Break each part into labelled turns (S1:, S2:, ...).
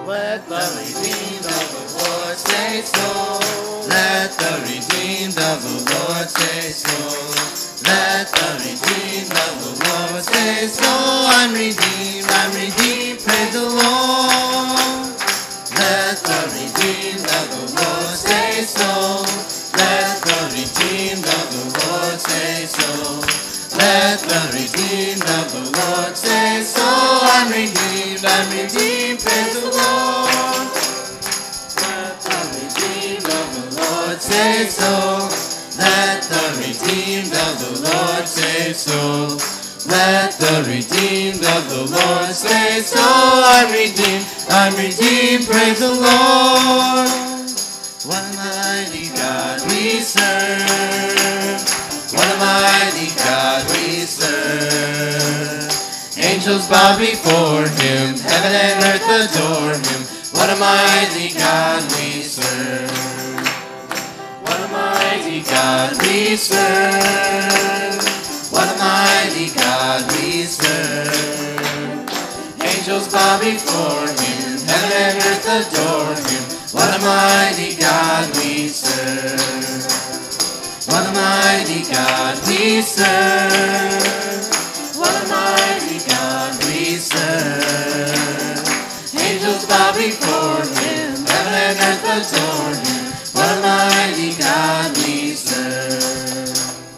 S1: Let the redeemed of the Lord say so. Let the redeemed of the Lord say so. Let the redeemed of the Lord say so. I'm redeemed, praise the Lord. Let the redeemed of the Lord say so. Let the redeemed of the Lord say so. Let the redeemed of the Lord say so. I'm redeemed, praise the Lord. Let the redeemed of the Lord say so. Let the redeemed of the Lord say so. Let the redeemed of the Lord say so. I'm redeemed, praise the Lord. What a mighty God we serve. What a mighty God we serve. Angels bow before him, heaven and earth adore him. What a mighty God we serve. What a mighty God we serve. What a mighty God we serve. Angels bow before him, heaven and earth adore him. What a mighty God we serve. What a mighty God we serve. What a mighty God we serve. Angels bow before him, heaven and earth adore him. What a mighty God we serve.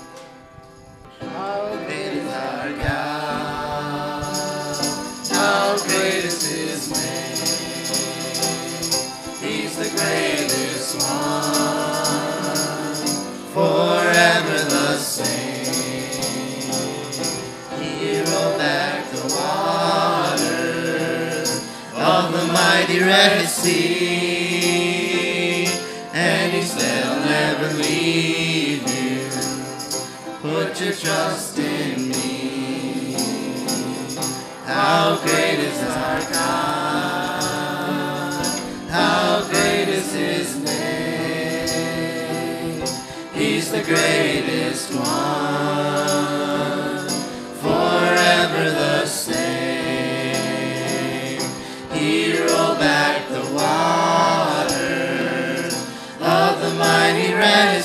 S1: How great is our God. How great is his name. He's the greatest one. Forever the same. He rolled back the waters of the mighty Red Sea, and he said, I'll never leave you. Put your trust in me. How great is our God. How great is his name. He's the greatest one. Forever the same. He rolled back the waters of the mighty Red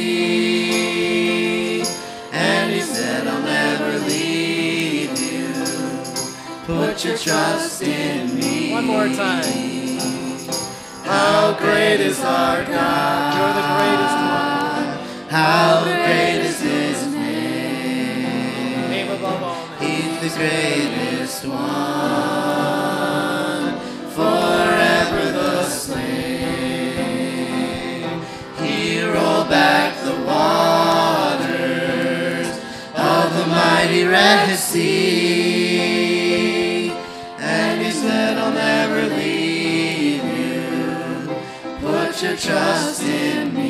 S1: Sea, and he said, I'll never leave you. Put your trust in me.
S2: One more time.
S1: How great is our God.
S2: You're the greatest one.
S1: How great is his name.
S2: Name above all names.
S1: He's the greatest one. Forever the same. He rolled back the waters of the mighty Red Sea, and he said, I'll never leave you. Put your trust in me.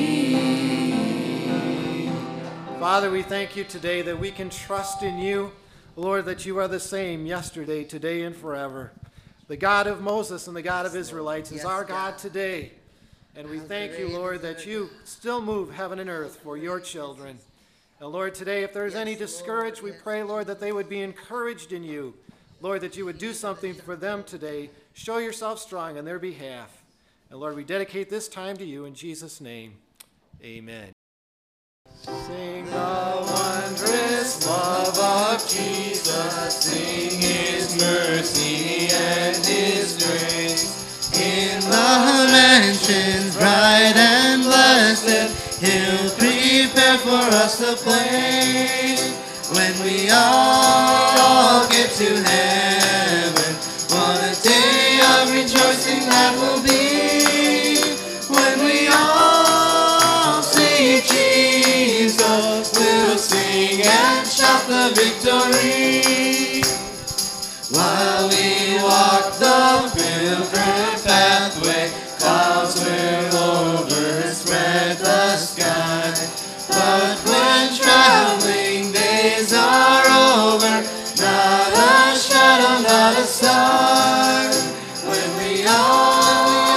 S2: Father, we thank you today that we can trust in you, Lord, that you are the same yesterday, today, and forever. The God of Moses and the God of Israelites is our God today. And we thank you, Lord, that you still move heaven and earth for your children. And Lord, today, if there's any discouraged, we pray, Lord, that they would be encouraged in you. Lord, that you would do something for them today. Show yourself strong on their behalf. And Lord, we dedicate this time to you in Jesus' name. Amen. Sing the wondrous love of Jesus.
S1: Sing his mercy and his grace. In the mansions bright and blessed, he'll prepare for us a place. When we all get to heaven, what a day of rejoicing that will be. When we all see Jesus, we'll sing and shout the victory. While we walk the pilgrim pathway, clouds will overspread the sky. But when traveling days are over, not a shadow, not a star. When we all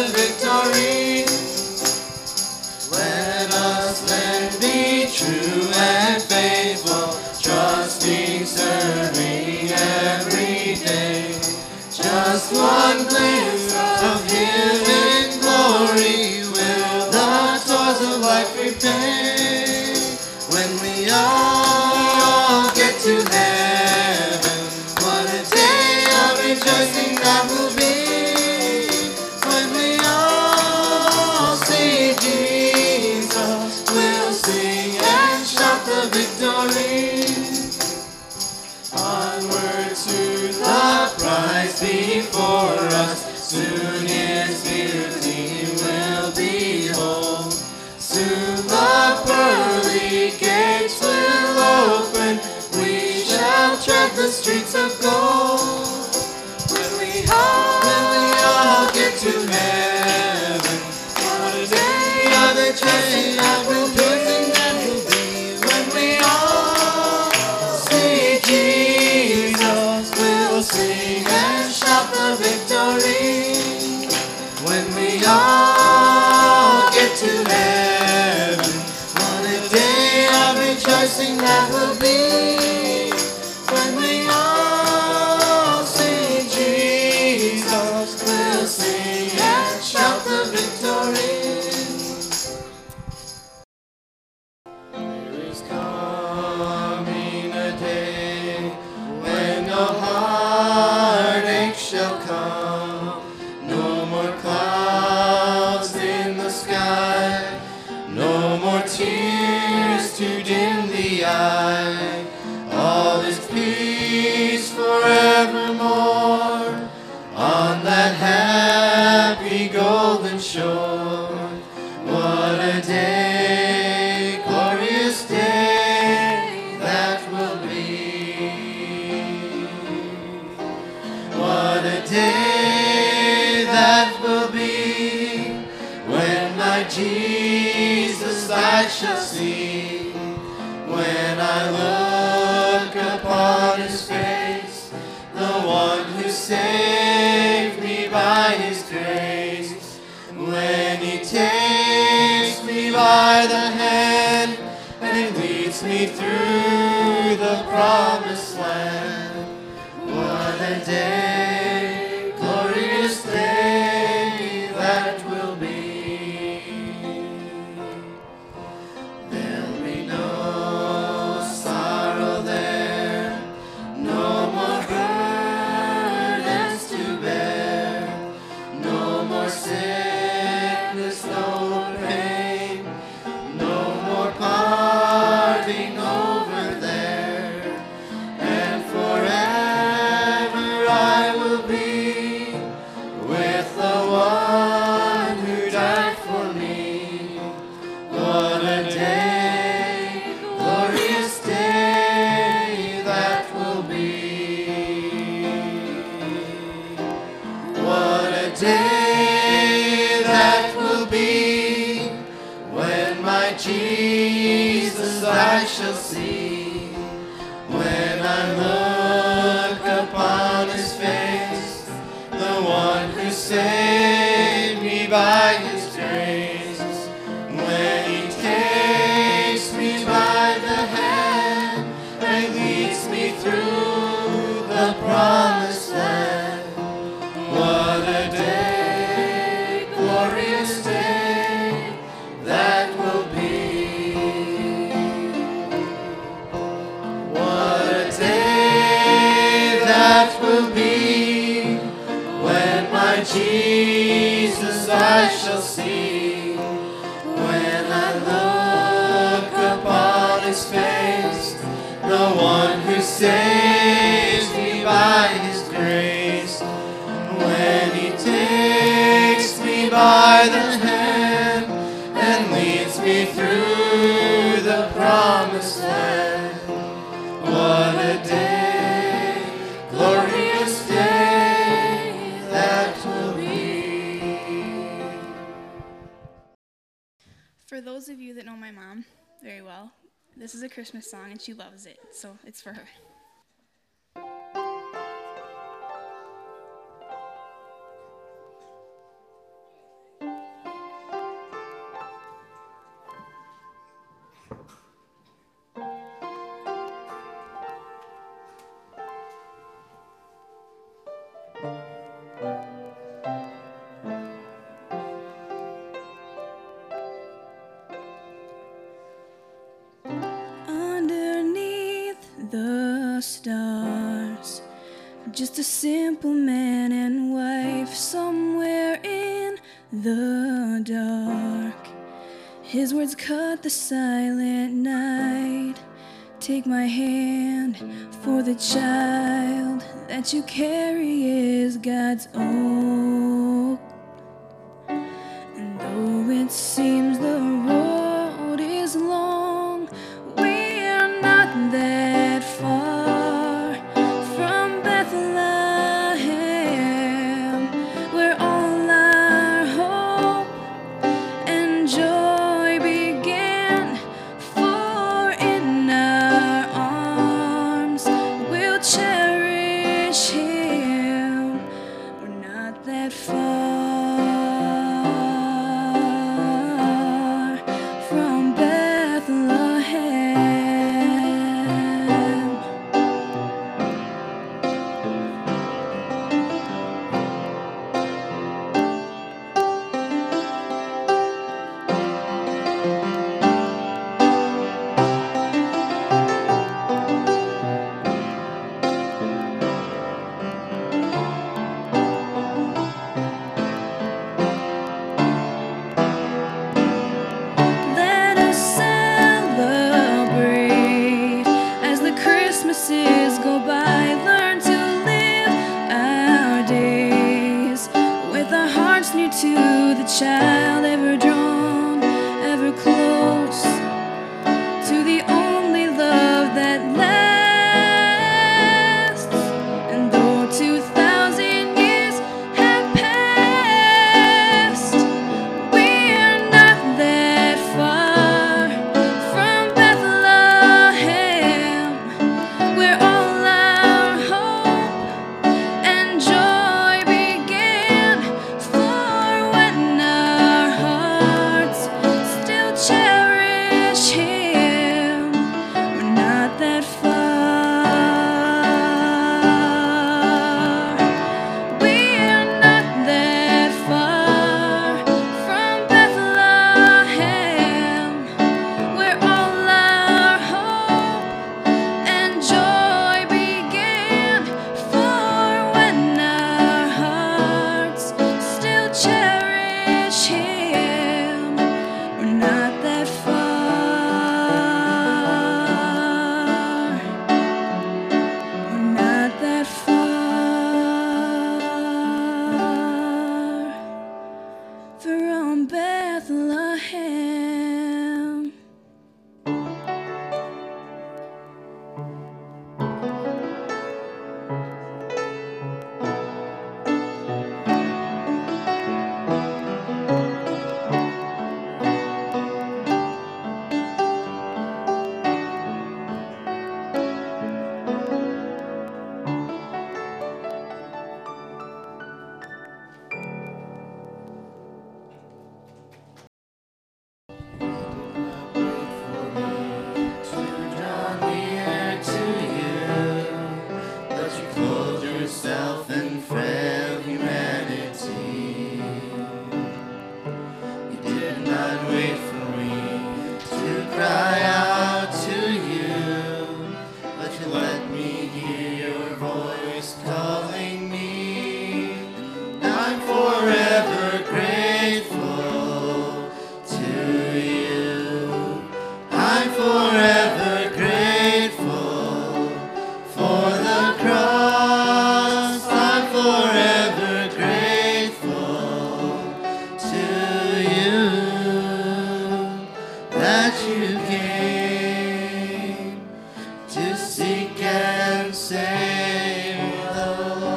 S1: victory. Let us then be true and faithful, trusting, serving every day. Just one glimpse of hidden glory will the toils of life repay. When we all get to heaven, what a day of rejoicing that will be. When we all see Jesus, we'll sing and shout the victory. Onward to the prize before us, soon His beauty will behold. Soon the pearly gates will open, we shall tread the streets of gold. When we all get to heaven, what a day of rejoicing that will be. When we all see Jesus, we'll sing and shout the victory. When we all get to heaven, what a day of rejoicing that will be. When we all see Jesus, we'll sing and shout the victory. There is coming a day when no heartache shall come, no more clouds in the sky, no more tears to dim the eye. All is peace forevermore on that happy golden shore. What a day, glorious day that will be. What a day that will be, when my Jesus I shall see. When I look upon His face, the one who saved me by His grace. When He takes me by the hand and leads me through the promised land. What a day, glorious day that will be. There'll be no sorrow there, no more burdens to bear, no more sickness, no pain, no more parting over there, and forever I will be with the one who died for me. What a day, glorious day that will be. What a day that will be, when my Jesus I shall see. When I look upon His face, the one who saved me by His grace. When He takes me by the hand and leads me through the promised land. What a day, glorious day that will be. What a day that will be, when my Jesus I shall see. When I look upon His face, the one who saves me by His grace. When He takes me by the hand and leads me through the promised land. What a day, glorious day that will be.
S3: For those of you that know my mom very well, this is a Christmas song and she loves it, so it's for her. the stars. Just a simple man and wife somewhere in the dark. His words cut the silent night. Take my hand, for the child that you carry is God's own. And though it seems the road is long, we're not that far from Bethlehem, where all our hope and joy began. For in our arms we'll cherish him. We're not that far from Bethlehem. Let us celebrate as the Christmases go by. Learn to live our days with our hearts near to the child, ever drawn, ever close to the only love that lasts. And though 2,000 years have passed, we're not that far from Bethlehem, where all our hope and joy began. For when our hearts still cherish him, we're not that far. We're not that far from Bethlehem, where all our hope and joy began. For when our hearts still cherish him, we're not that far. We're not that far from Bethlehem.
S1: Yourself in frail humanity. You did not wait for me to cry out to you, but you let me hear your voice calling me. I'm forever grateful to you. I'm forever grateful for the cross. I'm forever grateful to you that you came to seek and save the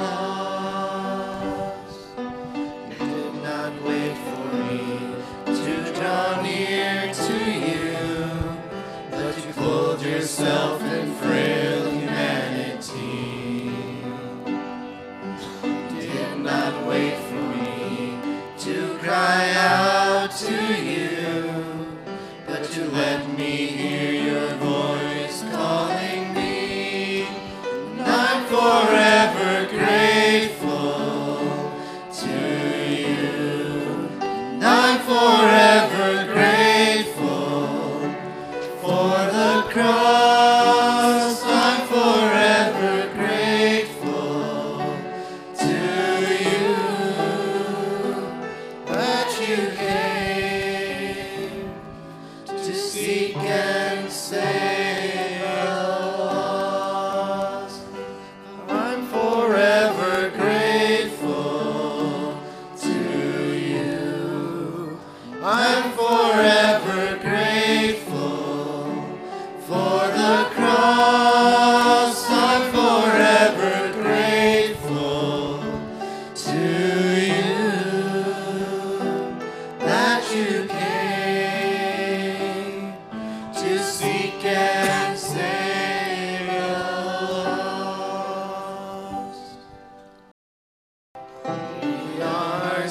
S1: lost. You did not wait for me to draw near to you, but you clothed yourself in frail humanity. Did not wait for me to cry out to you, but you let me hear your voice calling me. And I'm forever grateful to you. And I'm forever grateful for the cross. I'm forever you came to seek and save the lost. I'm forever grateful to you. I'm forever grateful for the cross. I'm forever grateful to you that you came to seek and save the lost. We are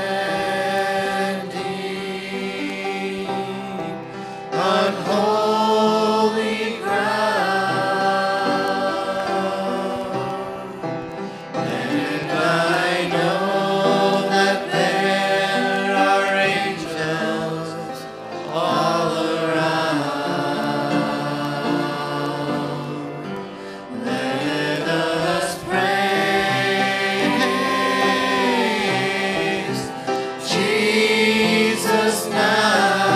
S1: standing on holy ground, and I know that there are angels all around. Let us praise Jesus now.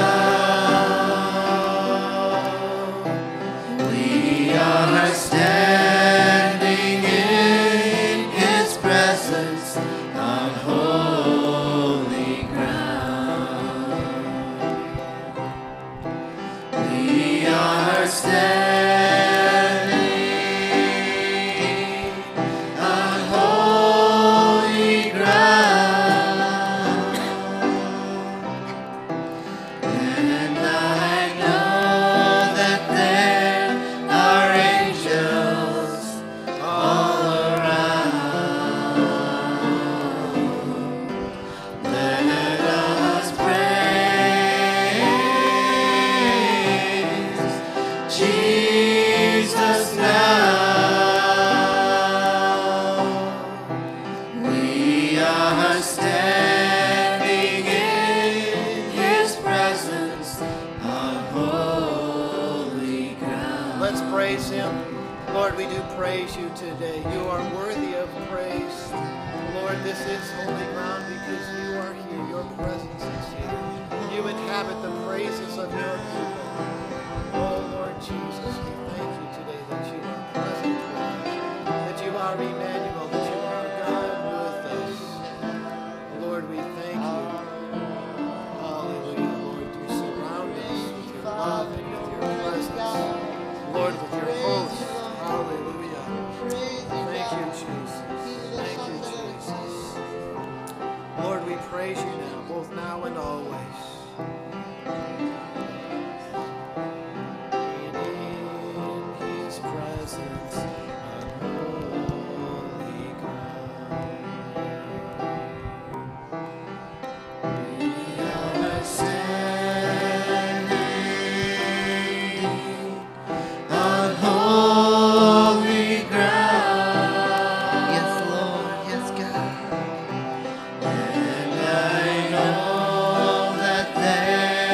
S1: We are standing in His presence on holy ground. We are standing on holy ground, and I know that there are angels all around. Let us praise Jesus now. We are standing in His presence on holy ground.
S2: Let's praise Him. Lord, we do praise you today. You are worthy of praise. Lord, this is holy ground because you are here. Your presence is here. You inhabit the praises of your people. Oh, Lord Jesus, we thank you today that you are present with us, that you are Emmanuel, that you are God with us. Lord, we thank you. Hallelujah, Lord. You surround us with your love and with your presence. Lord, with your host. Hallelujah. Thank you, Jesus. Thank you, Jesus. Lord, we praise you now, both now and always. In His presence on holy ground. We are standing on holy ground.
S1: Yes, Lord. Yes, God.
S2: And
S1: I know that there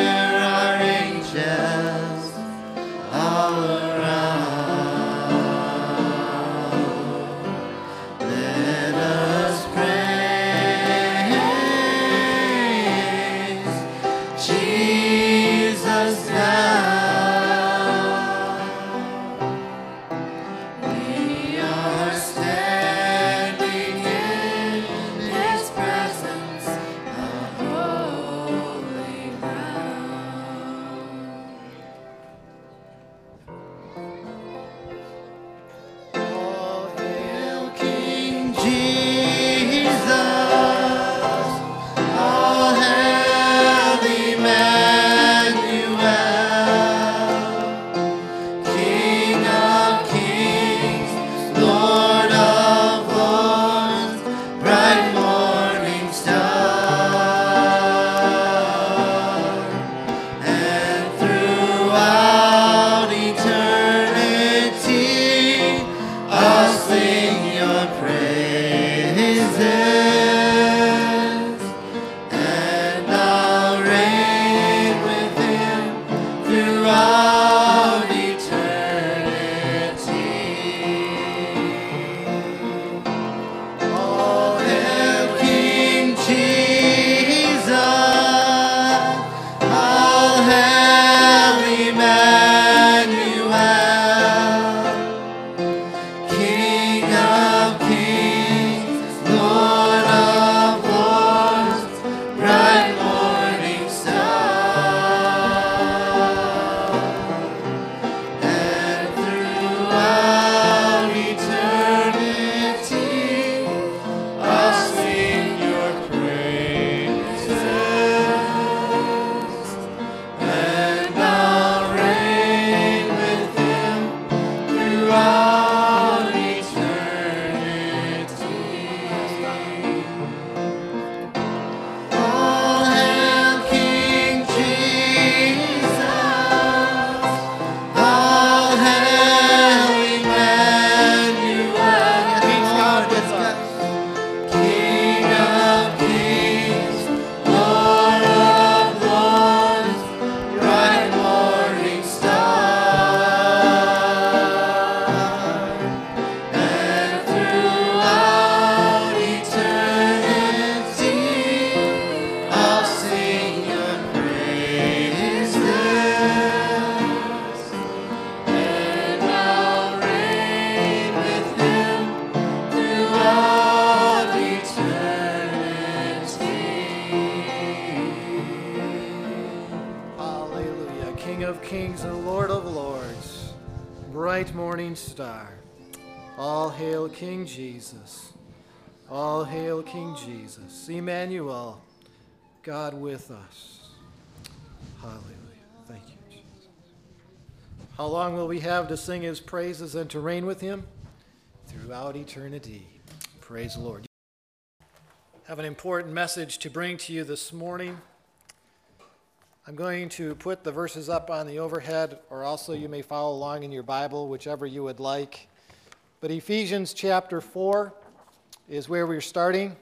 S2: King of kings and Lord of lords, bright morning star. All hail King Jesus. All hail King Jesus. Emmanuel, God with us. Hallelujah. Thank you, Jesus. How long will we have to sing his praises and to reign with him? Throughout eternity. Praise the Lord. I have an important message to bring to you this morning. I'm going to put the verses up on the overhead, or also you may follow along in your Bible, whichever you would like. But Ephesians chapter 4 is where we're starting.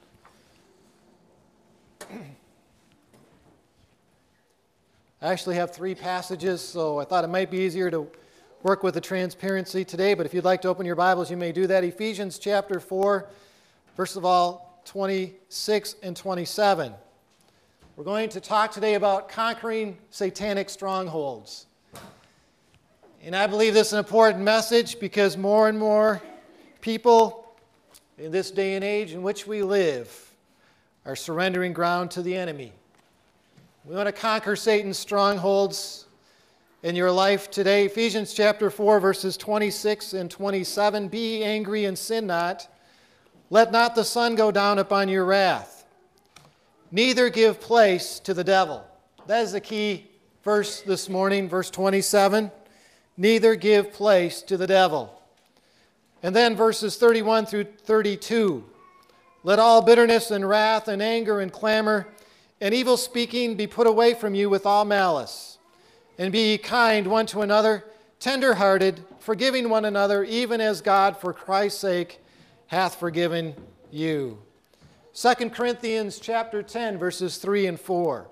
S2: I actually have 3 passages, so I thought it might be easier to work with the transparency today, but if you'd like to open your Bibles, you may do that. Ephesians chapter 4, first of all, 26 and 27. We're going to talk today about conquering satanic strongholds. And I believe this is an important message because more and more people in this day and age in which we live are surrendering ground to the enemy. We want to conquer Satan's strongholds in your life today. Ephesians chapter 4, verses 26 and 27. Be ye angry and sin not. Let not the sun go down upon your wrath. Neither give place to the devil. That is the key verse this morning, verse 27. Neither give place to the devil. And then verses 31 through 32. Let all bitterness and wrath and anger and clamor and evil speaking be put away from you with all malice. And be ye kind one to another, tender-hearted, forgiving one another, even as God for Christ's sake hath forgiven you. 2 Corinthians chapter 10, verses 3 and 4.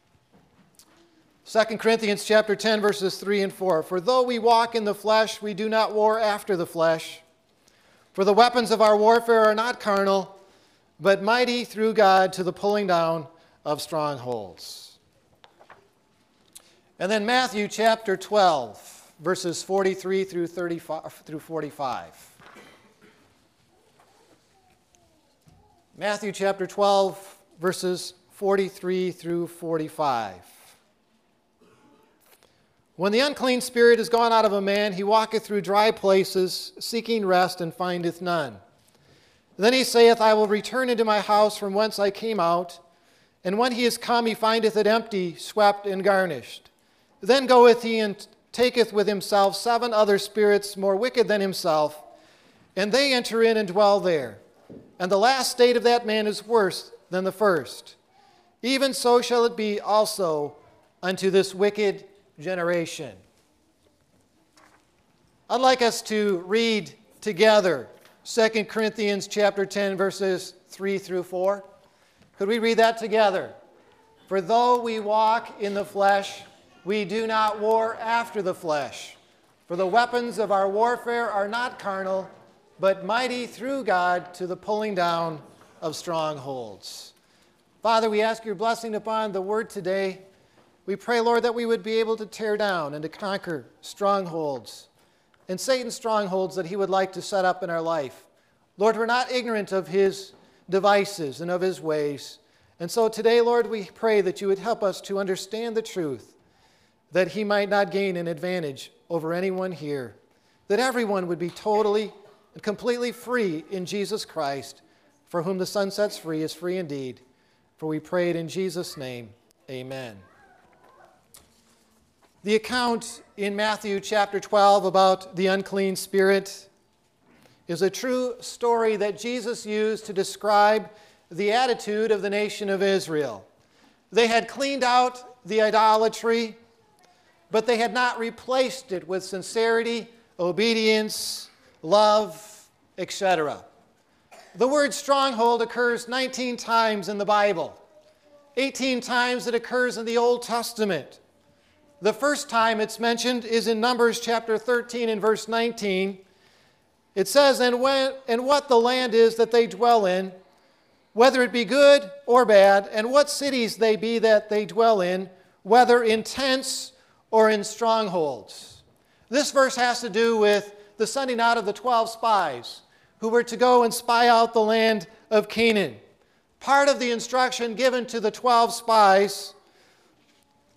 S2: 2 Corinthians chapter 10, verses 3 and 4. For though we walk in the flesh, we do not war after the flesh. For the weapons of our warfare are not carnal, but mighty through God to the pulling down of strongholds. And then Matthew chapter 12, verses 43 through 45. Matthew chapter 12, verses 43 through 45. When the unclean spirit is gone out of a man, he walketh through dry places, seeking rest, and findeth none. Then he saith, I will return into my house from whence I came out. And when he is come, he findeth it empty, swept, and garnished. Then goeth he and taketh with himself 7 other spirits more wicked than himself, and they enter in and dwell there. And the last state of that man is worse than the first. Even so shall it be also unto this wicked generation. I'd like us to read together 2 Corinthians chapter 10, verses 3 through 4. Could we read that together? For though we walk in the flesh, we do not war after the flesh. For the weapons of our warfare are not carnal, but mighty through God to the pulling down of strongholds. Father, we ask your blessing upon the word today. We pray, Lord, that we would be able to tear down and to conquer strongholds and Satan's strongholds that he would like to set up in our life. Lord, we're not ignorant of his devices and of his ways. And so today, Lord, we pray that you would help us to understand the truth, that he might not gain an advantage over anyone here, that everyone would be totally and completely free in Jesus Christ, for whom the Son sets free is free indeed. For we pray it in Jesus' name, amen. The account in Matthew chapter 12 about the unclean spirit is a true story that Jesus used to describe the attitude of the nation of Israel. They had cleaned out the idolatry, but they had not replaced it with sincerity, obedience, love, etc. The word stronghold occurs 19 times in the Bible. 18 times it occurs in the Old Testament. The first time it's mentioned is in Numbers chapter 13 and verse 19. It says, and what the land is that they dwell in, whether it be good or bad, and what cities they be that they dwell in, whether in tents or in strongholds. This verse has to do with the sending out of the 12 spies who were to go and spy out the land of Canaan. Part of the instruction given to the 12 spies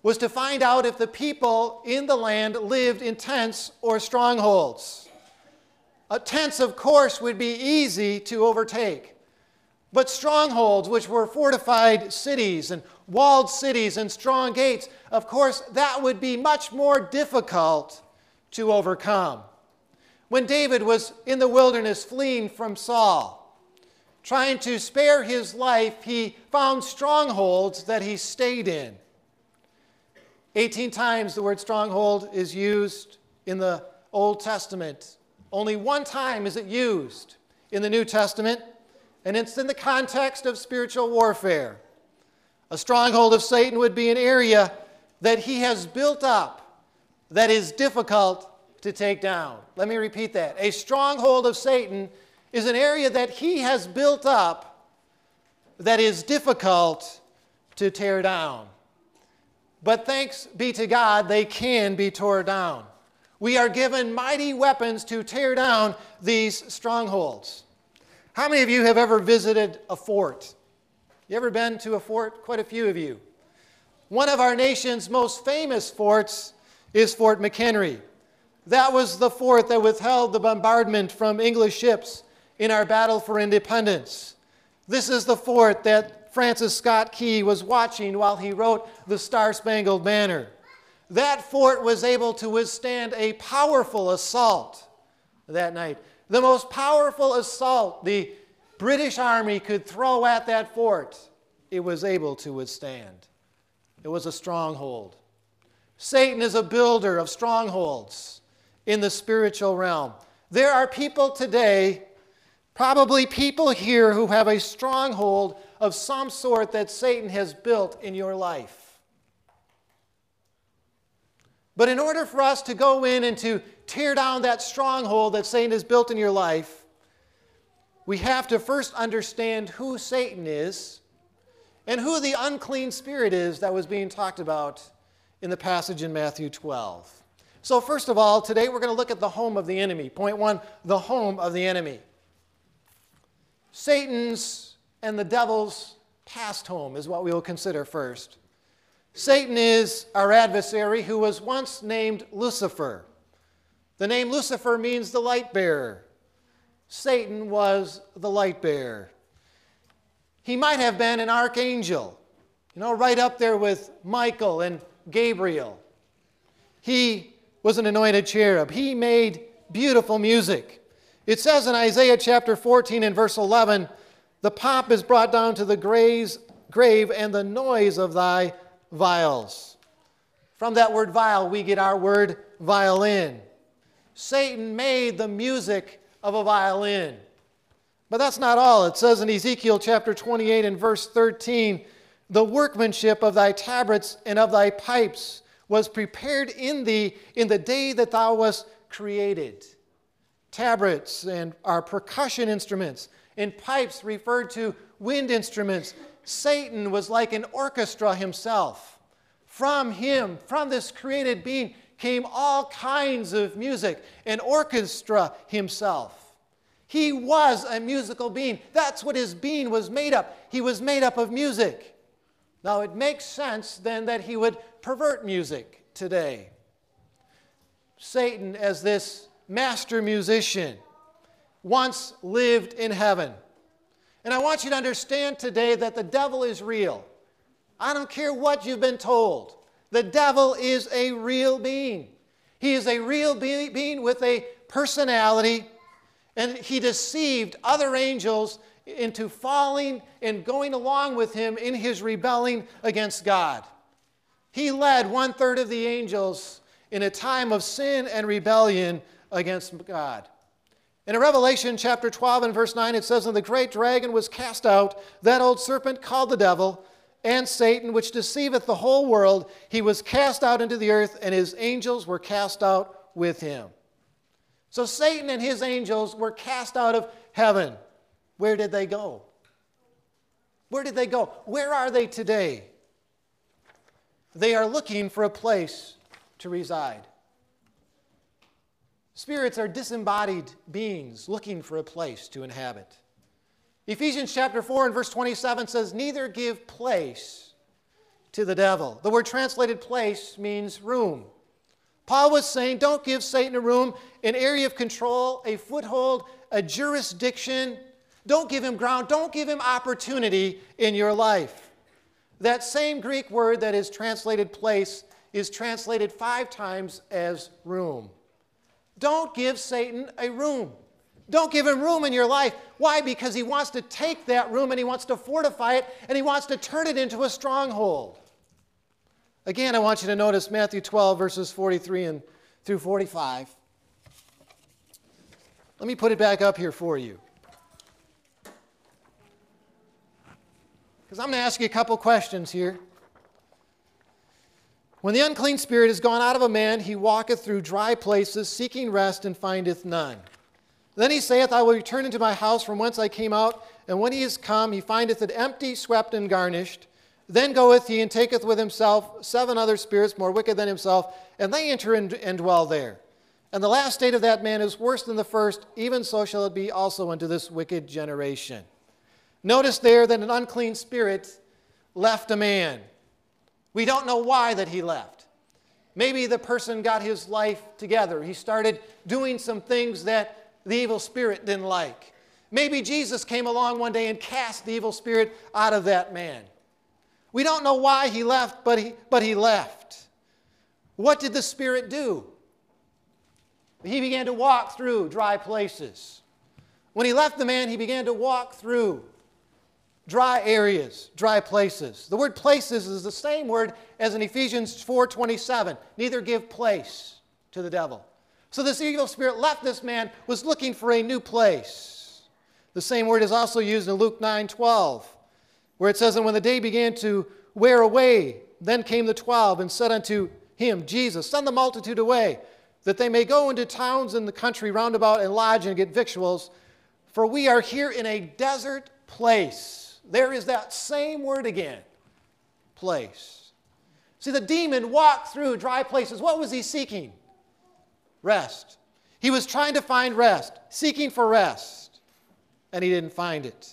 S2: was to find out if the people in the land lived in tents or strongholds. Tents, of course, would be easy to overtake. But strongholds, which were fortified cities and walled cities and strong gates, of course, that would be much more difficult to overcome. When David was in the wilderness fleeing from Saul, trying to spare his life, he found strongholds that he stayed in. 18 times the word stronghold is used in the Old Testament. Only one time is it used in the New Testament, and it's in the context of spiritual warfare. A stronghold of Satan would be an area that he has built up that is difficult to take down. Let me repeat that. A stronghold of Satan is an area that he has built up that is difficult to tear down. But thanks be to God, they can be torn down. We are given mighty weapons to tear down these strongholds. How many of you have ever visited a fort? You ever been to a fort? Quite a few of you. One of our nation's most famous forts is Fort McHenry. That was the fort that withheld the bombardment from English ships in our battle for independence. This is the fort that Francis Scott Key was watching while he wrote the Star-Spangled Banner. That fort was able to withstand a powerful assault that night. The most powerful assault the British Army could throw at that fort, it was able to withstand. It was a stronghold. Satan is a builder of strongholds in the spiritual realm. There are people today, probably people here, who have a stronghold of some sort that Satan has built in your life. But in order for us to go in and to tear down that stronghold that Satan has built in your life, we have to first understand who Satan is and who the unclean spirit is that was being talked about in the passage in Matthew 12. So first of all, today we're going to look at the home of the enemy. Point one, the home of the enemy. Satan's and the devil's past home is what we will consider first. Satan is our adversary who was once named Lucifer. The name Lucifer means the light bearer. Satan was the light bearer. He might have been an archangel, right up there with Michael and Gabriel. He was an anointed cherub. He made beautiful music. It says in Isaiah chapter 14 and verse 11, "The pomp is brought down to the grave and the noise of thy viols." From that word viol, we get our word violin. Satan made the music of a violin. But that's not all. It says in Ezekiel chapter 28 and verse 13, "The workmanship of thy tabrets and of thy pipes was prepared in thee in the day that thou wast created." Tabrets and our percussion instruments, and pipes referred to wind instruments. Satan was like an orchestra himself. From him, from this created being, came all kinds of music, an orchestra himself. He was a musical being. That's what his being was made of. He was made up of music. Now it makes sense then that he would pervert music today. Satan, as this master musician, once lived in heaven. And I want you to understand today that the devil is real. I don't care what you've been told. The devil is a real being. He is a real being with a personality, and he deceived other angels into falling and going along with him in his rebelling against God. He led 1/3 of the angels in a time of sin and rebellion against God. In Revelation chapter 12 and verse 9, it says, "And the great dragon was cast out, that old serpent called the devil, and Satan, which deceiveth the whole world. He was cast out into the earth, and his angels were cast out with him." So Satan and his angels were cast out of heaven. Where did they go? Where did they go? Where are they today? They are looking for a place to reside. Spirits are disembodied beings looking for a place to inhabit. Ephesians chapter 4 and verse 27 says, "Neither give place to the devil. The word translated place means room. Paul was saying, don't give Satan a room, an area of control, a foothold, a jurisdiction. Don't give him ground. Don't give him opportunity in your life. That same Greek word that is translated place is translated 5 times as room. Don't give Satan a room. Don't give him room in your life. Why? Because he wants to take that room and he wants to fortify it and he wants to turn it into a stronghold. Again, I want you to notice Matthew 12, verses 43 through 45. Let me put it back up here for you. Because I'm going to ask you a couple questions here. When the unclean spirit is gone out of a man, he walketh through dry places, seeking rest, and findeth none. Then he saith, I will return into my house from whence I came out. And when he is come, he findeth it empty, swept, and garnished. Then goeth he and taketh with himself 7 other spirits more wicked than himself, and they enter and dwell there. And the last state of that man is worse than the first, even so shall it be also unto this wicked generation. Notice there that an unclean spirit left a man. We don't know why that he left. Maybe the person got his life together. He started doing some things that the evil spirit didn't like. Maybe Jesus came along one day and cast the evil spirit out of that man. We don't know why he left, but he left. What did the spirit do? He began to walk through dry places. When he left the man, he began to walk through dry areas, dry places. The word places is the same word as in Ephesians 4:27. Neither give place to the devil. So this evil spirit left this man, was looking for a new place. The same word is also used in Luke 9:12. Where it says, and when the day began to wear away, then came the 12 and said unto him, Jesus, send the multitude away, that they may go into towns in the country round about and lodge and get victuals, for we are here in a desert place. There is that same word again, place. See, the demon walked through dry places. What was he seeking? Rest. He was trying to find rest, seeking for rest, and he didn't find it.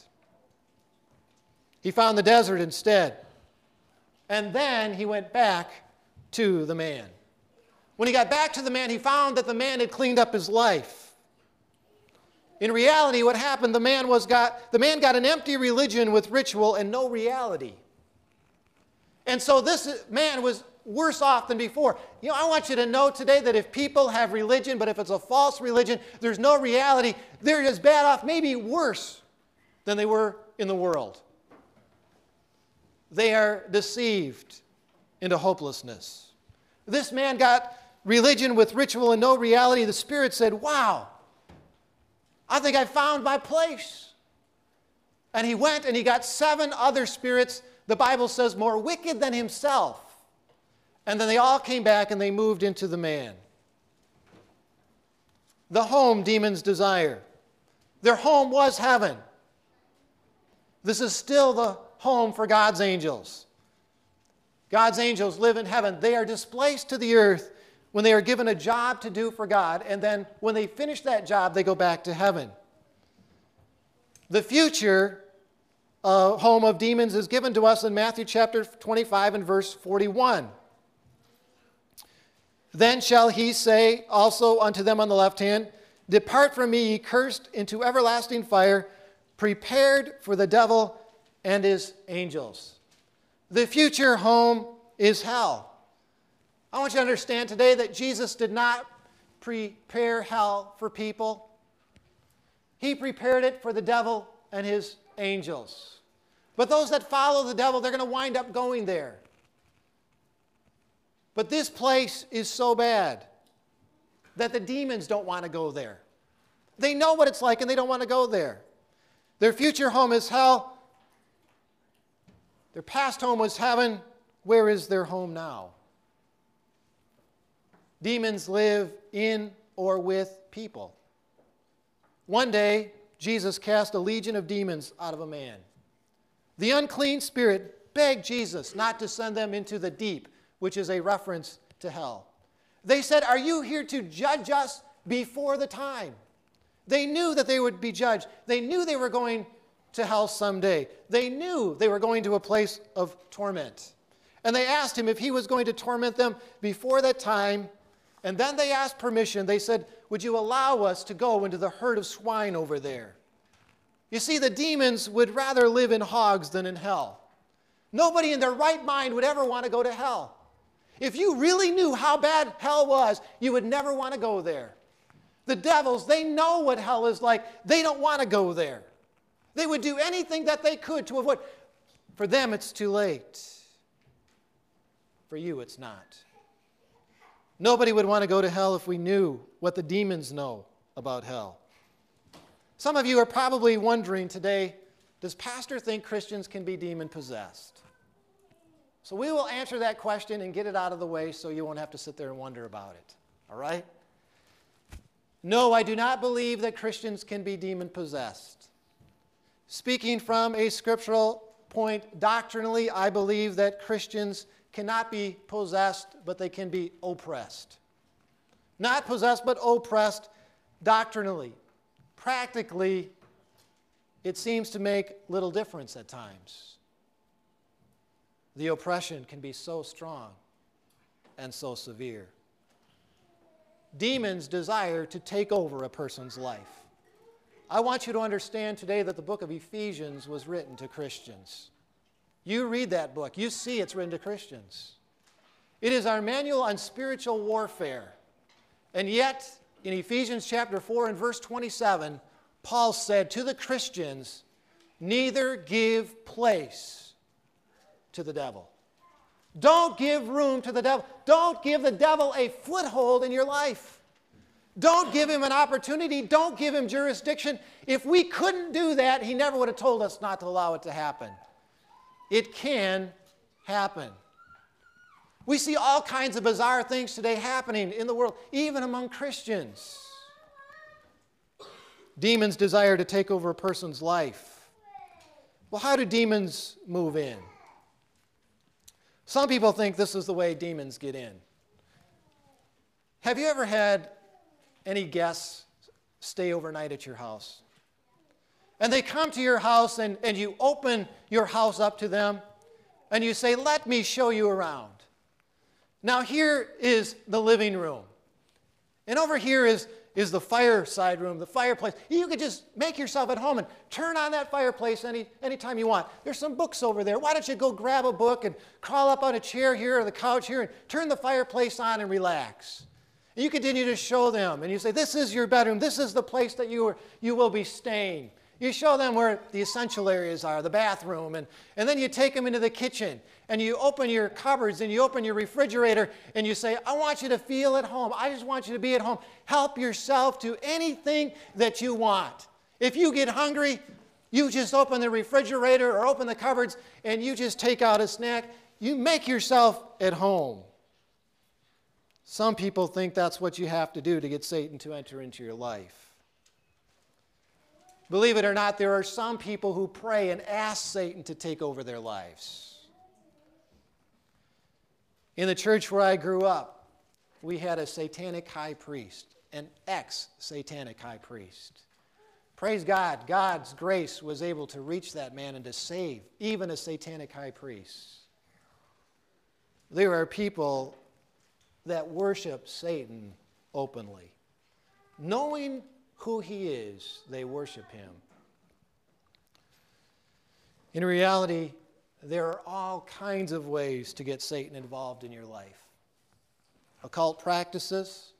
S2: He found the desert instead. And then he went back to the man. When he got back to the man, he found that the man had cleaned up his life. In reality, what happened, the man got an empty religion with ritual and no reality. And so this man was worse off than before. You know, I want you to know today that if people have religion, but if it's a false religion, there's no reality, they're as bad off, maybe worse than they were in the world. They are deceived into hopelessness. This man got religion with ritual and no reality. The Spirit said, wow, I think I found my place. And he went and he got 7 other spirits, the Bible says, more wicked than himself. And then they all came back and they moved into the man. The home demons desire. Their home was heaven. This is still the home for God's angels. God's angels live in heaven. They are displaced to the earth when they are given a job to do for God, and then when they finish that job, they go back to heaven. The future home of demons is given to us in Matthew chapter 25 and verse 41. Then shall he say also unto them on the left hand, depart from me, ye cursed, into everlasting fire, prepared for the devil and his angels. The future home is hell. I want you to understand today that Jesus did not prepare hell for people. He prepared it for the devil and his angels. But those that follow the devil, they're going to wind up going there. But this place is so bad that the demons don't want to go there. They know what it's like and they don't want to go there. Their future home is hell. Their past home was heaven. Where is their home now? Demons live in or with people. One day, Jesus cast a legion of demons out of a man. The unclean spirit begged Jesus not to send them into the deep, which is a reference to hell. They said, are you here to judge us before the time? They knew that they would be judged. They knew they were going to hell someday. They knew they were going to a place of torment. And they asked him if he was going to torment them before that time. And then they asked permission. They said, would you allow us to go into the herd of swine over there? You see, the demons would rather live in hogs than in hell. Nobody in their right mind would ever want to go to hell. If you really knew how bad hell was, you would never want to go there. The devils, they know what hell is like. They don't want to go there. They would do anything that they could to avoid. For them, it's too late. For you, it's not. Nobody would want to go to hell if we knew what the demons know about hell. Some of you are probably wondering today, does Pastor think Christians can be demon-possessed? So we will answer that question and get it out of the way so you won't have to sit there and wonder about it. All right? No, I do not believe that Christians can be demon-possessed. Speaking from a scriptural point, doctrinally, I believe that Christians cannot be possessed, but they can be oppressed. Not possessed, but oppressed doctrinally. Practically, it seems to make little difference at times. The oppression can be so strong and so severe. Demons desire to take over a person's life. I want you to understand today that the book of Ephesians was written to Christians. You read that book. You see it's written to Christians. It is our manual on spiritual warfare. And yet, in Ephesians chapter 4 and verse 27, Paul said to the Christians, neither give place to the devil. Don't give room to the devil. Don't give the devil a foothold in your life. Don't give him an opportunity. Don't give him jurisdiction. If we couldn't do that, he never would have told us not to allow it to happen. It can happen. We see all kinds of bizarre things today happening in the world, even among Christians. Demons desire to take over a person's life. Well, how do demons move in? Some people think this is the way demons get in. Have you ever had any guests stay overnight at your house? And they come to your house and you open your house up to them and you say, let me show you around. Now here is the living room. And over here is the fireside room, the fireplace. You could just make yourself at home and turn on that fireplace anytime you want. There's some books over there. Why don't you go grab a book and crawl up on a chair here or the couch here and turn the fireplace on and relax. And you continue to show them. And you say, this is your bedroom. This is the place that you will be staying. You show them where the essential areas are, the bathroom. And then you take them into the kitchen. And you open your cupboards and you open your refrigerator. And you say, I want you to feel at home. I just want you to be at home. Help yourself to anything that you want. If you get hungry, you just open the refrigerator or open the cupboards and you just take out a snack. You make yourself at home. Some people think that's what you have to do to get Satan to enter into your life. Believe it or not, there are some people who pray and ask Satan to take over their lives. In the church where I grew up, we had a satanic high priest, an ex-satanic high priest. Praise God, God's grace was able to reach that man and to save even a satanic high priest. There are people that worship Satan openly. Knowing who he is, they worship him. In reality, there are all kinds of ways to get Satan involved in your life. Occult practices,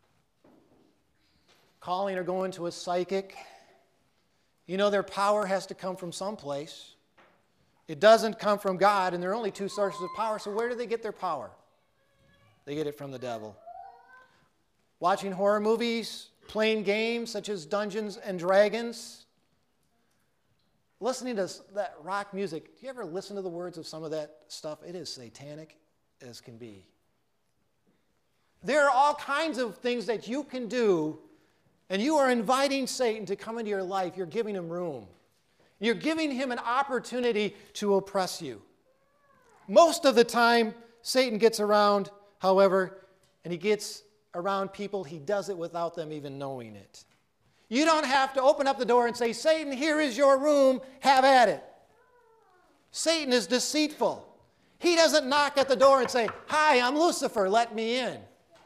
S2: calling or going to a psychic. You know, their power has to come from someplace. It doesn't come from God, and there are only two sources of power, so where do they get their power? They get it from the devil. Watching horror movies, playing games such as Dungeons and Dragons, listening to that rock music. Do you ever listen to the words of some of that stuff? It is satanic as can be. There are all kinds of things that you can do, and you are inviting Satan to come into your life. You're giving him room. You're giving him an opportunity to oppress you. Most of the time, Satan gets around, however, and he gets around people, he does it without them even knowing it. You don't have to open up the door and say, Satan, here is your room, have at it. Satan is deceitful. He doesn't knock at the door and say, "Hi, I'm Lucifer, let me in."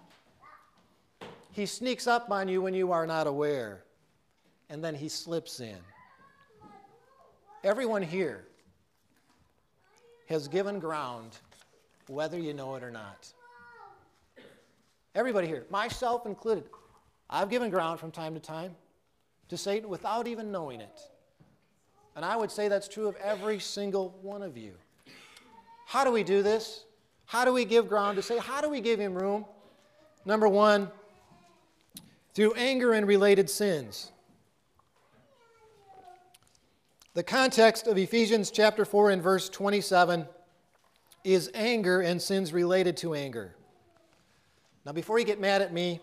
S2: He sneaks up on you when you are not aware, and then he slips in. Everyone here has given ground, whether you know it or not. Everybody here, myself included, I've given ground from time to time to Satan without even knowing it. And I would say that's true of every single one of you. How do we do this? How do we give ground to Satan? How do we give him room? Number one, through anger and related sins. The context of Ephesians chapter 4 and verse 27 is anger and sins related to anger. Now, before you get mad at me,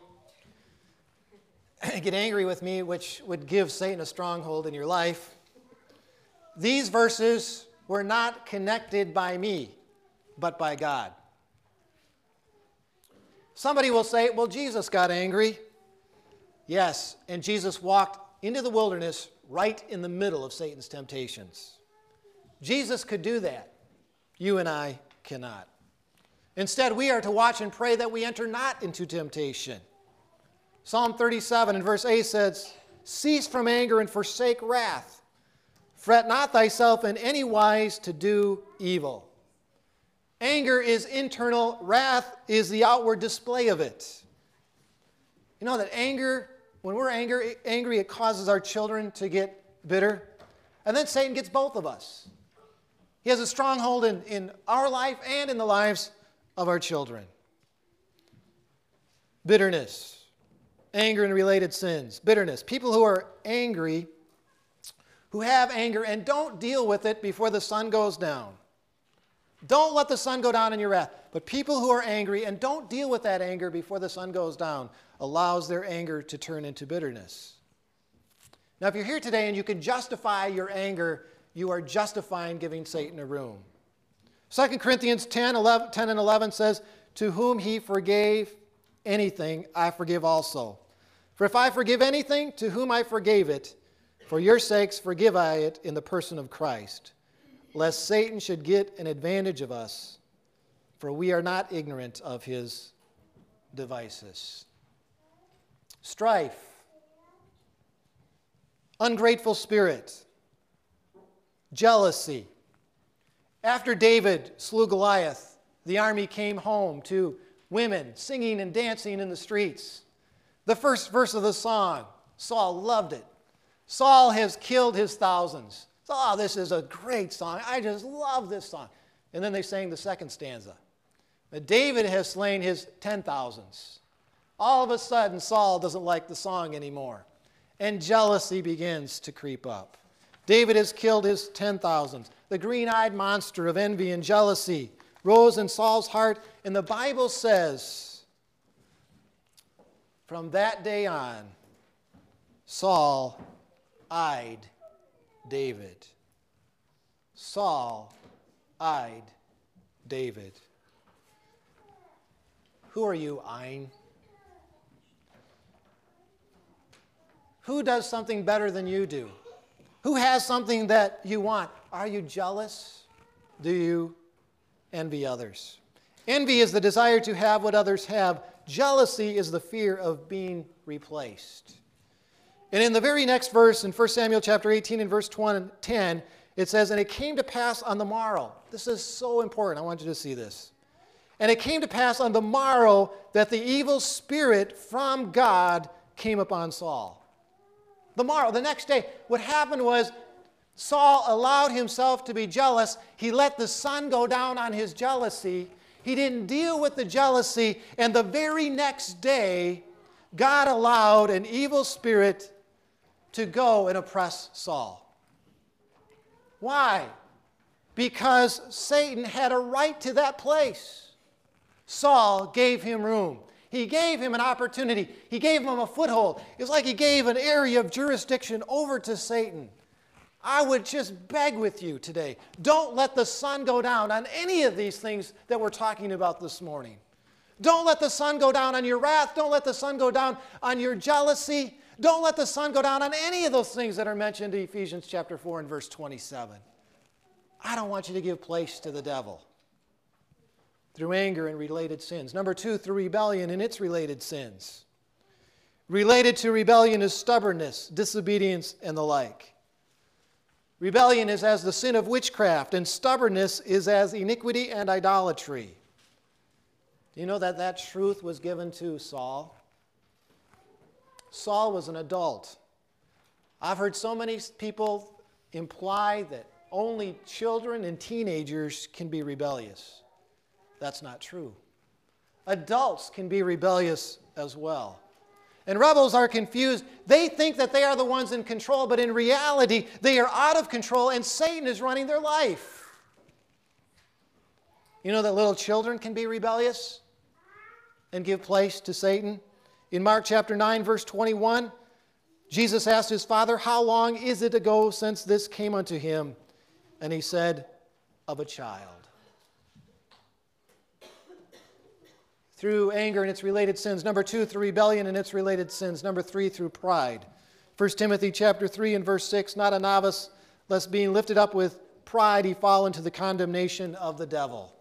S2: get angry with me, which would give Satan a stronghold in your life, these verses were not connected by me, but by God. Somebody will say, well, Jesus got angry. Yes, and Jesus walked into the wilderness right in the middle of Satan's temptations. Jesus could do that. You and I cannot. Instead, we are to watch and pray that we enter not into temptation. Psalm 37 and verse 8 says, "Cease from anger and forsake wrath. Fret not thyself in any wise to do evil." Anger is internal. Wrath is the outward display of it. You know that anger, when we're angry, it causes our children to get bitter. And then Satan gets both of us. He has a stronghold in our life and in the lives of our children. Bitterness, anger and related sins. Bitterness. People who are angry, who have anger and don't deal with it before the sun goes down. Don't let the sun go down in your wrath. But people who are angry and don't deal with that anger before the sun goes down allows their anger to turn into bitterness. Now, if you're here today and you can justify your anger, you are justifying giving Satan a room. 2 Corinthians 10 and 11 says, "To whom he forgave anything, I forgive also. For if I forgive anything, to whom I forgave it, for your sakes forgive I it in the person of Christ, lest Satan should get an advantage of us, for we are not ignorant of his devices." Strife, ungrateful spirit, jealousy. After David slew Goliath, the army came home to women singing and dancing in the streets. The first verse of the song, Saul loved it. Saul has killed his thousands. Oh, this is a great song. I just love this song. And then they sang the second stanza. But David has slain his 10,000s. All of a sudden, Saul doesn't like the song anymore. And jealousy begins to creep up. David has killed his 10,000s. The green-eyed monster of envy and jealousy rose in Saul's heart. And the Bible says, from that day on, Saul eyed David. Saul eyed David. Who are you eyeing? Who does something better than you do? Who has something that you want? Are you jealous? Do you envy others? Envy is the desire to have what others have. Jealousy is the fear of being replaced. And in the very next verse, in 1 Samuel chapter 18 and verse 10, it says, "And it came to pass on the morrow." This is so important. I want you to see this. "And it came to pass on the morrow that the evil spirit from God came upon Saul." The morrow, the next day, what happened was Saul allowed himself to be jealous. He let the sun go down on his jealousy. He didn't deal with the jealousy. And the very next day, God allowed an evil spirit to go and oppress Saul. Why? Because Satan had a right to that place. Saul gave him room. He gave him an opportunity. He gave him a foothold. It's like he gave an area of jurisdiction over to Satan. I would just beg with you today, don't let the sun go down on any of these things that we're talking about this morning. Don't let the sun go down on your wrath. Don't let the sun go down on your jealousy. Don't let the sun go down on any of those things that are mentioned in Ephesians chapter 4 and verse 27. I don't want you to give place to the devil. through anger and related sins. Number 2, through rebellion and its related sins. Related to rebellion is stubbornness, disobedience, and the like. Rebellion is as the sin of witchcraft, and stubbornness is as iniquity and idolatry. Do you know that that truth was given to Saul? Saul was an adult. I've heard so many people imply that only children and teenagers can be rebellious. That's not true. Adults can be rebellious as well. And rebels are confused. They think that they are the ones in control, but in reality, they are out of control and Satan is running their life. You know that little children can be rebellious and give place to Satan? In Mark chapter 9, verse 21, Jesus asked his father, "How long is it ago since this came unto him?" And he said, "Of a child." Through anger and its related sins. Number 2, through rebellion and its related sins. Number 3, through pride. 1 Timothy chapter 3 and verse 6, "Not a novice, lest being lifted up with pride he fall into the condemnation of the devil."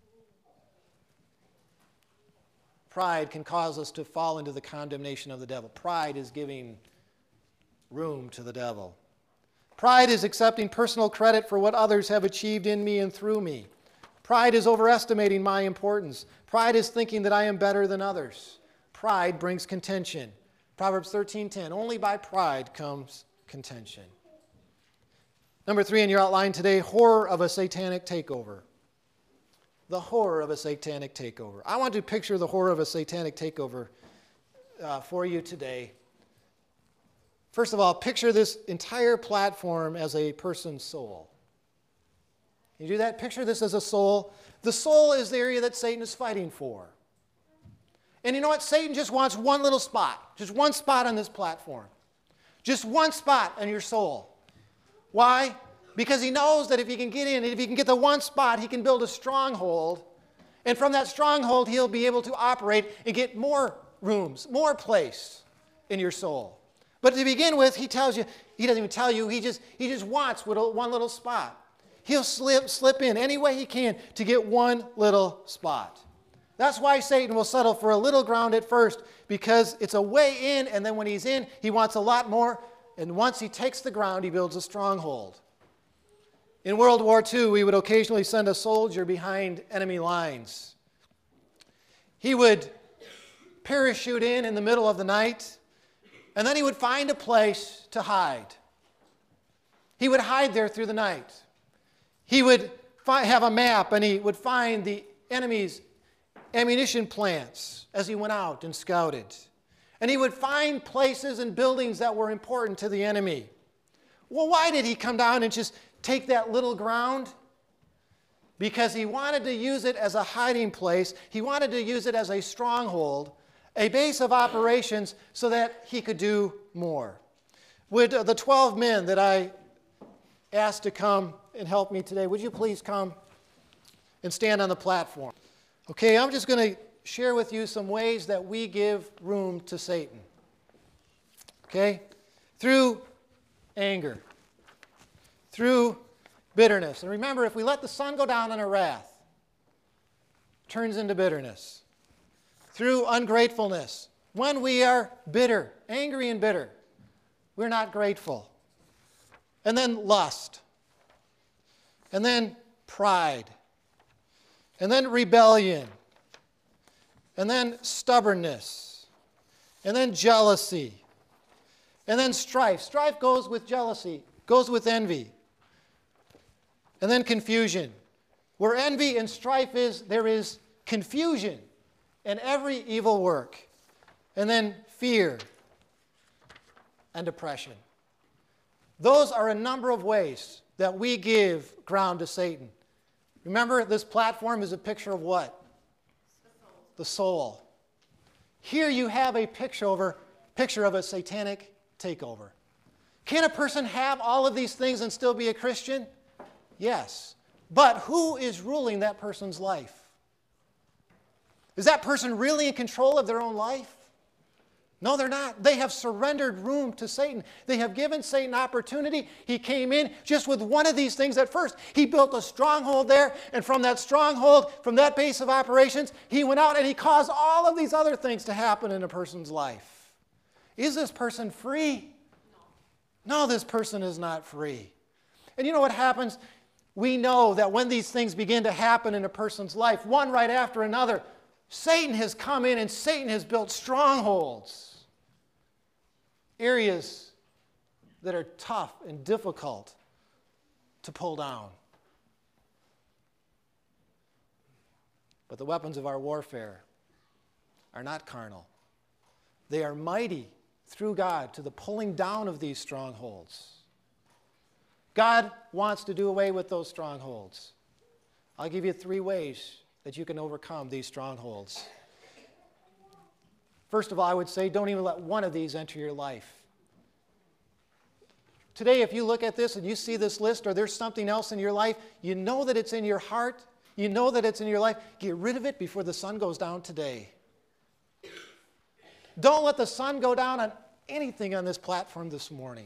S2: Pride can cause us to fall into the condemnation of the devil. Pride is giving room to the devil. Pride is accepting personal credit for what others have achieved in me and through me. Pride is overestimating my importance. Pride is thinking that I am better than others. Pride brings contention. Proverbs 13:10, "Only by pride comes contention." Number 3 in your outline today, horror of a satanic takeover. The horror of a satanic takeover. I want to picture the horror of a satanic takeover for you today. First of all, picture this entire platform as a person's soul. Can you do that? Picture this as a soul. The soul is the area that Satan is fighting for. And you know what? Satan just wants one little spot. Just one spot on this platform. Just one spot on your soul. Why? Because he knows that if he can get in, if he can get the one spot, he can build a stronghold. And from that stronghold, he'll be able to operate and get more rooms, more place in your soul. But to begin with, he tells you, he doesn't even tell you, he just wants one little spot. He'll slip in any way he can to get one little spot. That's why Satan will settle for a little ground at first, because it's a way in, and then when he's in, he wants a lot more. And once he takes the ground, he builds a stronghold. In World War II, we would occasionally send a soldier behind enemy lines. He would parachute in the middle of the night, and then he would find a place to hide. He would hide there through the night. He would have a map, and he would find the enemy's ammunition plants as he went out and scouted. And he would find places and buildings that were important to the enemy. Well, why did he come down and just take that little ground? Because he wanted to use it as a hiding place. He wanted to use it as a stronghold, a base of operations, so that he could do more. Would the 12 men that I asked to come and help me today, would you please come and stand on the platform? Okay, I'm just going to share with you some ways that we give room to Satan. Okay? Through anger. Through bitterness. And remember, if we let the sun go down on our wrath, it turns into bitterness. Through ungratefulness. When we are bitter, angry and bitter, we're not grateful. And then lust. And then pride. And then rebellion. And then stubbornness. And then jealousy. And then strife. Strife goes with jealousy, goes with envy. And then confusion. Where envy and strife is, there is confusion in every evil work. And then fear and depression. Those are a number of ways that we give ground to Satan. Remember, this platform is a picture of what? The soul. Here you have a picture of a satanic takeover. Can a person have all of these things and still be a Christian? Yes. But who is ruling that person's life? Is that person really in control of their own life? No, they're not. They have surrendered room to Satan. They have given Satan opportunity. He came in just with one of these things at first. He built a stronghold there, and from that stronghold, from that base of operations, he went out and he caused all of these other things to happen in a person's life. Is this person free? No, this person is not free. And you know what happens? We know that when these things begin to happen in a person's life, one right after another, Satan has come in and Satan has built strongholds. Areas that are tough and difficult to pull down. But the weapons of our warfare are not carnal. They are mighty through God to the pulling down of these strongholds. God wants to do away with those strongholds. I'll give you 3 ways that you can overcome these strongholds. First of all, I would say don't even let one of these enter your life. Today, if you look at this and you see this list or there's something else in your life, you know that it's in your heart, you know that it's in your life, get rid of it before the sun goes down today. Don't let the sun go down on anything on this platform this morning.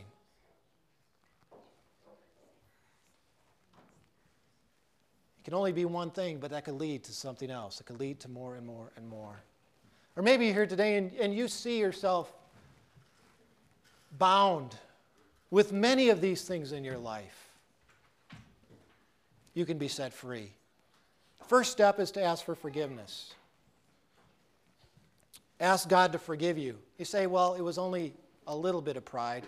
S2: It can only be one thing, but that could lead to something else. It could lead to more and more and more. Or maybe you're here today and you see yourself bound with many of these things in your life. You can be set free. First step is to ask for forgiveness. Ask God to forgive you. You say, well, it was only a little bit of pride.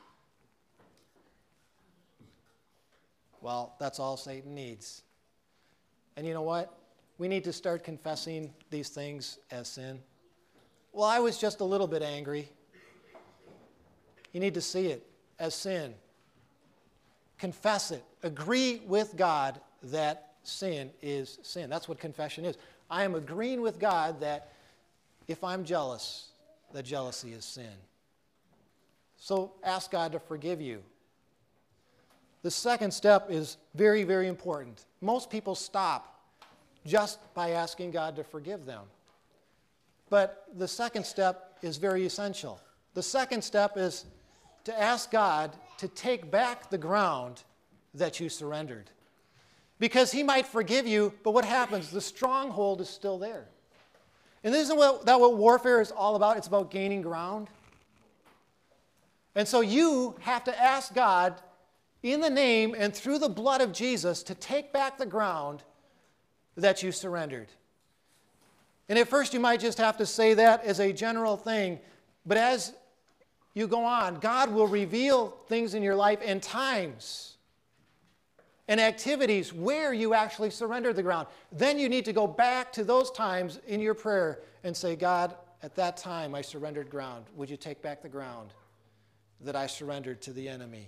S2: Well, that's all Satan needs. And you know what? We need to start confessing these things as sin. Well, I was just a little bit angry. You need to see it as sin. Confess it. Agree with God that sin is sin. That's what confession is. I am agreeing with God that if I'm jealous, that jealousy is sin. So ask God to forgive you. The second step is very, very important. Most people stop just by asking God to forgive them. But the second step is very essential. The second step is to ask God to take back the ground that you surrendered. Because He might forgive you, but what happens? The stronghold is still there. And isn't that what warfare is all about? It's about gaining ground. And so you have to ask God in the name and through the blood of Jesus to take back the ground that you surrendered. And at first you might just have to say that as a general thing, but as you go on, God will reveal things in your life and times and activities where you actually surrendered the ground. Then you need to go back to those times in your prayer and say, God, at that time I surrendered ground. Would you take back the ground that I surrendered to the enemy?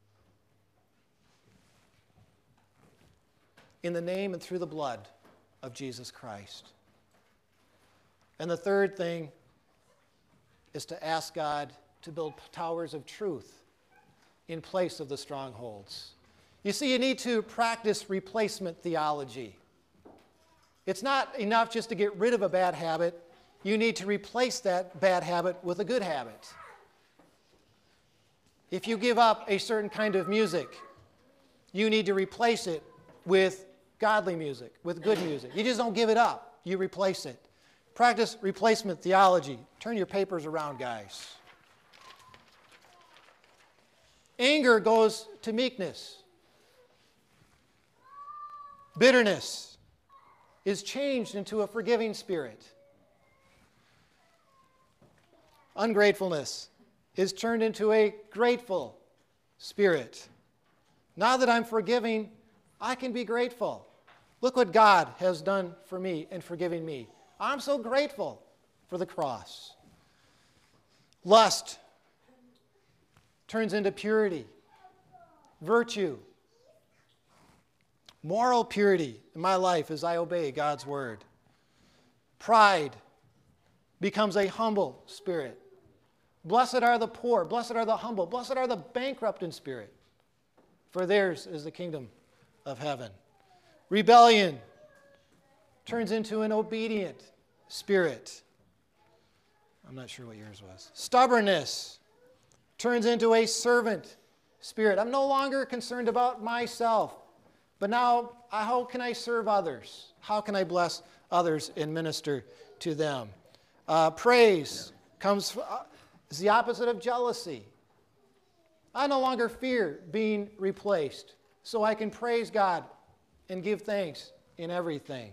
S2: In the name and through the blood of Jesus Christ. And the third thing is to ask God to build towers of truth in place of the strongholds. You see, you need to practice replacement theology. It's not enough just to get rid of a bad habit. You need to replace that bad habit with a good habit. If you give up a certain kind of music, you need to replace it with godly music, with good music. You just don't give it up. You replace it. Practice replacement theology. Turn your papers around, guys. Anger goes to meekness. Bitterness is changed into a forgiving spirit. Ungratefulness is turned into a grateful spirit. Now that I'm forgiving, I can be grateful. Look what God has done for me in forgiving me. I'm so grateful for the cross. Lust turns into purity, virtue, moral purity in my life as I obey God's word. Pride becomes a humble spirit. Blessed are the poor, blessed are the humble, blessed are the bankrupt in spirit, for theirs is the kingdom of heaven. Rebellion turns into an obedient spirit. I'm not sure what yours was. Stubbornness turns into a servant spirit. I'm no longer concerned about myself, but now how can I serve others? How can I bless others and minister to them? Praise is the opposite of jealousy. I no longer fear being replaced, so I can praise God and give thanks in everything.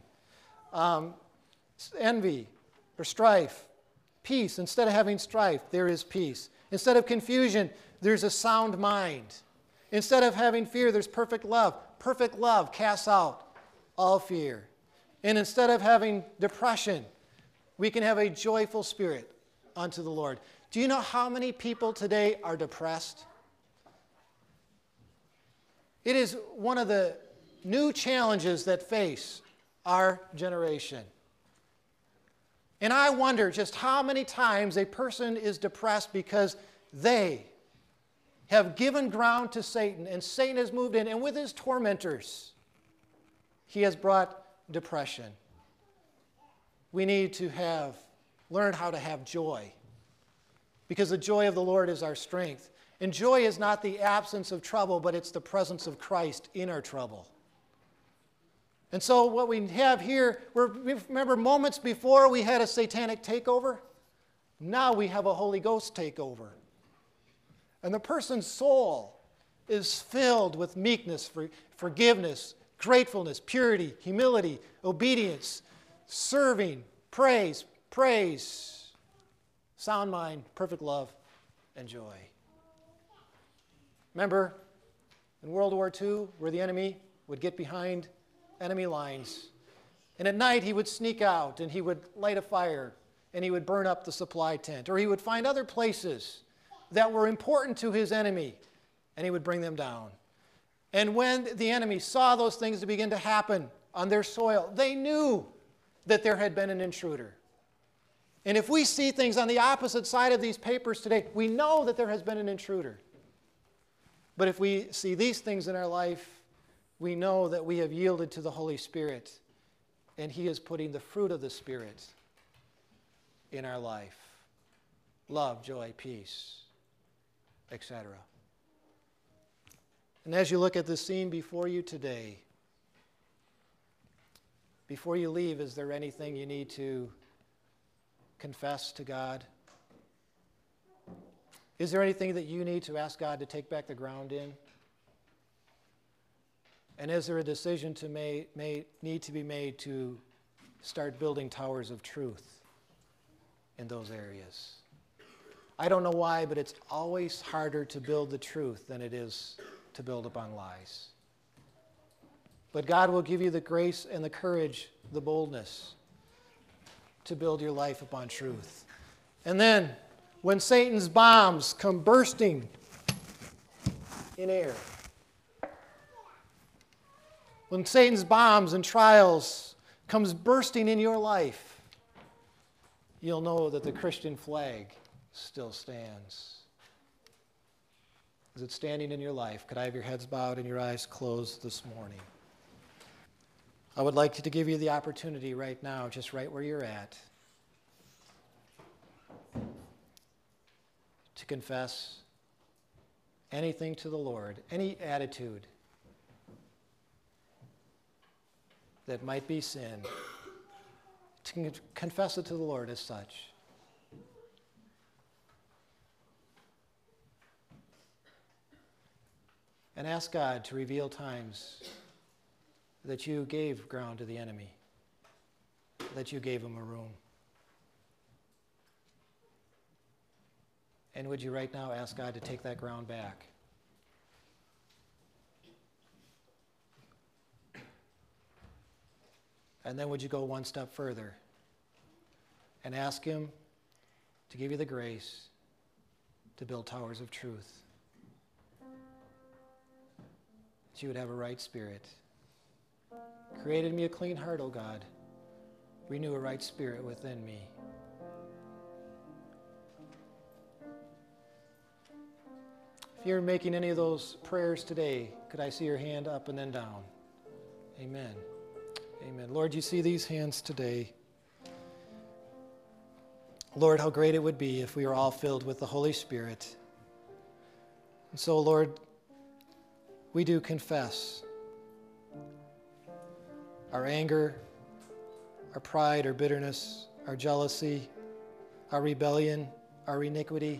S2: Envy or strife, peace. Instead of having strife, there is peace. Instead of confusion, there's a sound mind. Instead of having fear, there's perfect love. Perfect love casts out all fear. And instead of having depression, we can have a joyful spirit unto the Lord. Do you know how many people today are depressed? It is one of the new challenges that face our generation. And I wonder just how many times a person is depressed because they have given ground to Satan, and Satan has moved in, and with his tormentors, he has brought depression. We need to learn how to have joy, because the joy of the Lord is our strength. And joy is not the absence of trouble, but it's the presence of Christ in our trouble. And so what we have here, remember moments before we had a satanic takeover? Now we have a Holy Ghost takeover. And the person's soul is filled with meekness, forgiveness, gratefulness, purity, humility, obedience, serving, praise, sound mind, perfect love, and joy. Remember, in World War II, where the enemy would get behind enemy lines, and at night he would sneak out and he would light a fire and he would burn up the supply tent, or he would find other places that were important to his enemy and he would bring them down. And when the enemy saw those things to begin to happen on their soil, they knew that there had been an intruder. And if we see things on the opposite side of these papers today, we know that there has been an intruder. But if we see these things in our life, we know that we have yielded to the Holy Spirit, and He is putting the fruit of the Spirit in our life. Love, joy, peace, etc. And as you look at the scene before you today, before you leave, is there anything you need to confess to God? Is there anything that you need to ask God to take back the ground in? And is there a decision to need to be made to start building towers of truth in those areas? I don't know why, but it's always harder to build the truth than it is to build upon lies. But God will give you the grace and the courage, the boldness to build your life upon truth. And then, when Satan's bombs come bursting in air, when Satan's bombs and trials comes bursting in your life, you'll know that the Christian flag still stands. Is it standing in your life? Could I have your heads bowed and your eyes closed this morning? I would like to give you the opportunity right now, just right where you're at, to confess anything to the Lord, any attitude that might be sin, to confess it to the Lord as such. And ask God to reveal times that you gave ground to the enemy, that you gave him a room. And would you right now ask God to take that ground back? And then would you go one step further and ask Him to give you the grace to build towers of truth, that you would have a right spirit. Create in me a clean heart, O God. Renew a right spirit within me. If you're making any of those prayers today, could I see your hand up and then down? Amen. Amen. Lord, you see these hands today. Lord, how great it would be if we were all filled with the Holy Spirit. And so, Lord, we do confess our anger, our pride, our bitterness, our jealousy, our rebellion, our iniquity.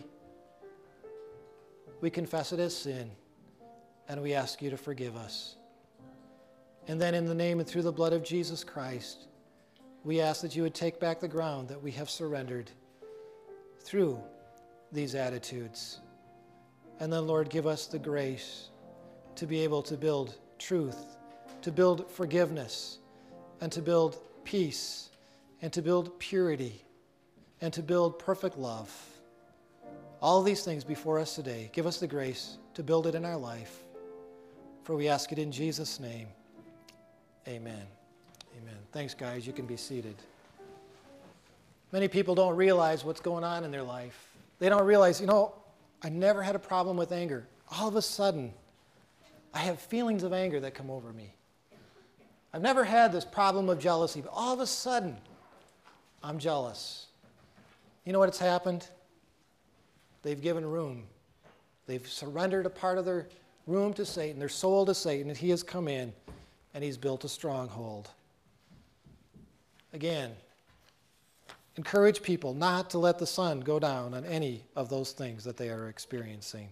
S2: We confess it as sin, and we ask you to forgive us. And then in the name and through the blood of Jesus Christ, we ask that you would take back the ground that we have surrendered through these attitudes. And then, Lord, give us the grace to be able to build truth, to build forgiveness, and to build peace, and to build purity, and to build perfect love. All these things before us today, give us the grace to build it in our life. For we ask it in Jesus' name. Amen. Amen. Thanks, guys. You can be seated. Many people don't realize what's going on in their life. They don't realize, I never had a problem with anger. All of a sudden, I have feelings of anger that come over me. I've never had this problem of jealousy, but all of a sudden, I'm jealous. You know what's happened? They've given room. They've surrendered a part of their room to Satan, their soul to Satan, and he has come in and he's built a stronghold. Again, encourage people not to let the sun go down on any of those things that they are experiencing.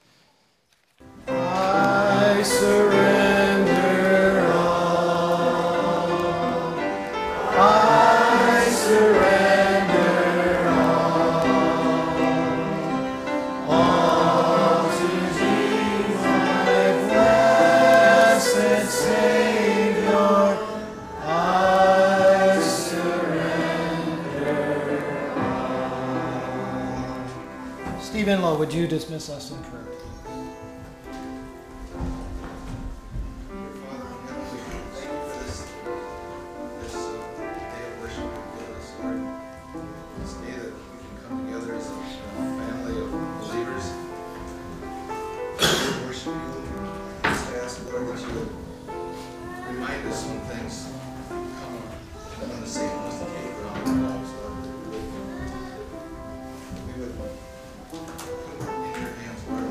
S2: I surrender all. I surrender all to thee, my blessed Savior. I surrender all. Steve Inlow, would you dismiss us in prayer?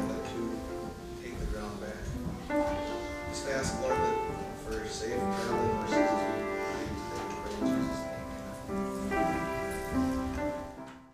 S4: Ask, Lord, that for safe travel